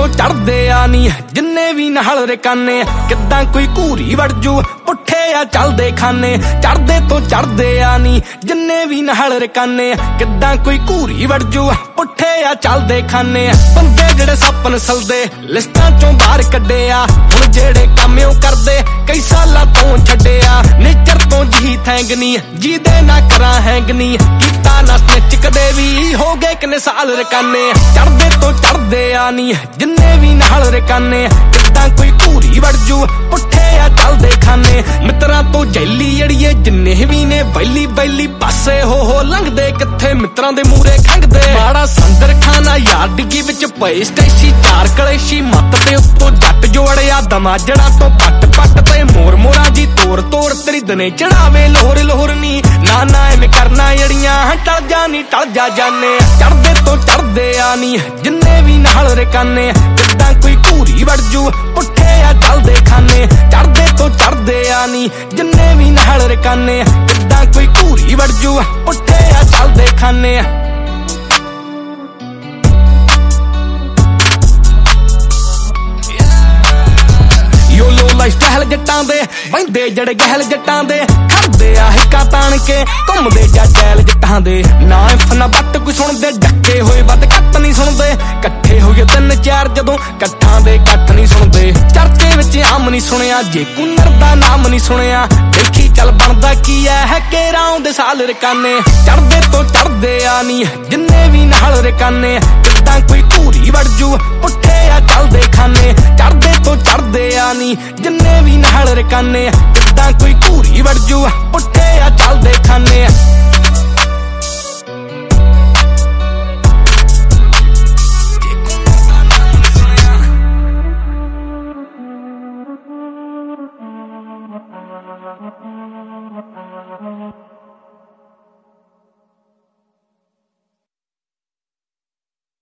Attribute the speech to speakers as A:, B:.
A: ਤੋਂ ਚੜਦੇ ਆ ਨੀ ਜਿੰਨੇ ਵੀ ਨਾਲ ਰਕਾਨੇ ਕਿੱਦਾਂ ਕੋਈ ਘੂਰੀ ਵੜਜੂ ਪੁੱਠੇ ਆ ਚੱਲਦੇ ਖਾਨੇ ਚੜਦੇ ਤੋਂ ਚੜਦੇ ਆ ਨੀ ਜਿੰਨੇ ਵੀ ਨਾਲ ਰਕਾਨੇ ਕਿੱਦਾਂ ਕੋਈ ਘੂਰੀ ਵੜਜੂ ਪੁੱਠੇ ਆ ਚੱਲਦੇ ਖਾਨੇ ਬੰਦੇ ਜਿਹੜੇ ਸੱਪ ਨਸਲਦੇ ਲਿਸਟਾਂ ਚੋਂ ਬਾਹਰ ਕੱਢੇ ਆ ਹੁਣ ਜਿਹੜੇ ਕੰਮ ਉਹ ਕਰਦੇ ਕਈ ਸਾਲਾਂ ਤੋਂ ਛੱਡਿਆ ਨੇਚਰ ਤੋਂ ਜੀ ਥੈਂਗਨੀ ਜਿਹਦੇ ਨਾ ਕਰਾਂ ਹੈਂਗਨੀ ਕੀਤਾ ਨਾ ਸਨਿਚ ਕਦੇ ਵੀ ਹੋ ਗਏ ਕਿੰਨੇ ਸਾਲ ਰਕਾਨੇ ਚੜਦੇ ਤੋਂ ਚੜਦੇ ਆ ਨੀ ਜਿੰਨੇ ਵੀ ਨਾਲ ਰਕਾਨੇ ਕਿੱਦਾਂ ਕੋਈ ਘੂਰੀ ਵੜਜੂ ਪੁੱਠੇ ਆ ਚੱਲਦੇ ਖਾਨੇ ਮਿੱਤਰਾਂ ਤੋਂ ਜੈਲੀ ਅੜੀਏ ਜਿੰਨੇ ਵੀ ਨੇ ਬੈਲੀ ਬੈਲੀ ਪਾਸੇ ਹੋ ਲੰਘਦੇ ਕਿੱਥੇ ਮਿੱਤਰਾਂ ਦੇ ਮੂਰੇ ਖੰਗਦੇ ਮਾੜਾ ਸੰਦਰ ਖਾਨਾ ਯਾਰ ਡਿੱਗੀ ਵਿੱਚ ਪਏ ਸਟੈਸ਼ੀ ਚਾਰ ਕਲੇਸ਼ੀ ਮੱਤ ਤੇ ਉੱਤੋਂ ਜੱਟ ਜੋੜਿਆ ਦਮਾਜੜਾ ਤੋਂ ਪੱਟ ਪੱਟ ਤੇ ਮੋਰ ਮੋਰਾਂ ਜੀ ਤੋੜ ਤੋੜ ਤੇਰੀ ਦਨੇ ਚੜਾਵੇ ਲੋਹਰ ਲੋਹਰ ਨੀ ਨਾ ਨਾ ਐਵੇਂ ਕਰਨਾ ਅੜੀਆਂ ਟਲ ਜਾ ਨੀ ਟਲ ਜਾ ਜਾਨੇ ਚੜਦੇ ਤੋਂ ਚੜਦੇ ਆ ਨੀ ਜਿੰਨੇ ਵੀ ਨਾਲ ਰਕਾਨੇ ਕਿੱਦਾਂ ਕੋਈ ਘੂਰੀ ਵੜਜੂ ਪੁੱਠੇ ਆ ਚੱਲਦੇ ਖਾਨੇ ਚੜਦੇ ਤੋਂ ਚੜਦੇ ਆ ਨੀ ਜਿੰਨੇ ਵੀ ਨਾਲ ਰਕਾਨੇ ਕਿੱਦਾਂ ਕੋਈ ਘੂਰੀ ਵੜਜੂ ਪੁੱਠੇ ਆ ਚੱਲਦੇ ਖਾਨੇ ਯੋਲੋ ਲਾਈਫਸਟਾਈਲ ਜੱਟਾਂ ਦੇ ਬੈਂਦੇ ਜਿਹੜੇ ਗਹਿਲ ਜੱਟਾਂ ਦੇ ਖੜਦੇ ਆ ਹਿੱਕਾ ਤਾਣ ਕੇ ਘੁੰਮਦੇ ਜਾ ਚੈਲ ਜੱਟਾਂ ਦੇ ਨਾ ਇਫ ਨਾ ਬੱਟ ਕੋਈ ਸੁਣਦੇ ਡੱਕੇ ਹੋਏ ਵੱਧ ਘੱਟ ਨਹੀਂ ਸੁਣਦੇ ਇਕੱਠੇ ਹੋਏ ਤਿੰਨ ਚਾਰ ਜਦੋਂ ਇਕੱਠਾਂ ਦੇ ਇਕੱਠ ਨਹੀਂ ਸੁਣਦੇ ਚਰਚੇ ਵਿੱਚ ਆਮ ਨਹੀਂ ਸੁਣਿਆ ਜੇ ਕੁੰਨਰ ਦਾ ਨਾਮ ਨਹੀਂ ਸੁਣਿਆ ਦੇਖੀ ਚੱਲ ਬਣਦਾ ਕੀ ਹੈ ਕੇਰਾਂ ਦੇ ਸਾਲ ਰਕਾਨੇ ਚੜਦੇ ਤੋਂ ਚੜਦੇ ਆ ਨੀ ਜਿੰਨੇ ਵੀ ਨਾਲ ਰਕਾਨੇ ਕਿੱਦਾਂ ਕੋਈ ਘੂਰੀ ਵੜਜੂ ਪੁੱਠੇ ਆ ਚੱਲਦੇ ਖਾਨੇ ਚੜਦੇ ਤੋਂ ਚੜਦੇ ਆ ਨੀ ਜਿੰਨੇ ਵੀ ਨਾਲ ਰਕਾਨੇ ਕਿੱਦਾਂ ਕੋਈ ਘੂਰੀ ਵੜਜੂ ਪੁੱਠੇ ਆ ਚੱਲਦੇ ਖਾਨੇ
B: Thank you.